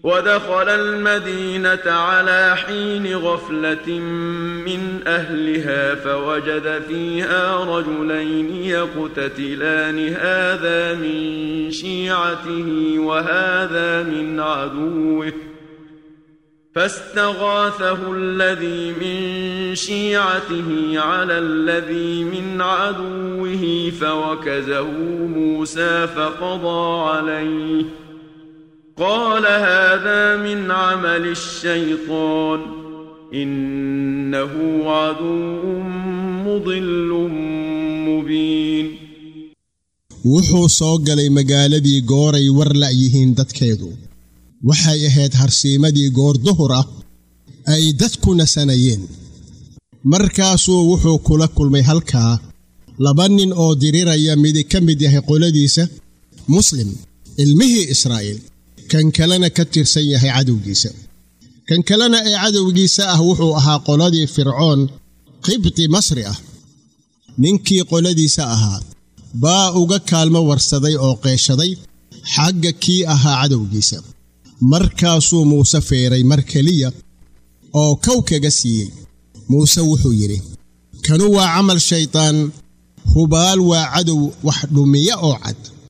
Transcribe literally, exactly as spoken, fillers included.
ودخل المدينة على حين غفلة من أهلها فوجد فيها رجلين يقتتلان هذا من شيعته وهذا من عدوه فاستغاثه الذي من شيعته على الذي من عدوه فوكزه موسى فقضى عليه قال هذا من عمل الشيطان إنه عدو مضل مبين wuxuu soo galay magaaladii gooray war la yihiin dadkeedu waxay ahayd harsiimadii goor duhur ah ay dadku nasanayeen markaasuu wuxuu kula kulmay halkaa laba nin oo diriraya mid ka mid yahay qoladiisa muslim ilmihii Israa'iil kan kalena ka tirsan yahay cadowgiisa kan kalena ee cadowgiisa ah wuxuu ahaa qoladii fircoon qibti masri ah ninkii qoladiisa ahaa baa uga kaalmo warsaday oo qeeshaday xagga kii ahaa cadowgiisa markaasuu muuse feeray mar kaliya oo kow kaga siiyey muuse wuxuu yidhi kanu waa camal shaytaan hubaal waa cadow wax dhumiya oo cad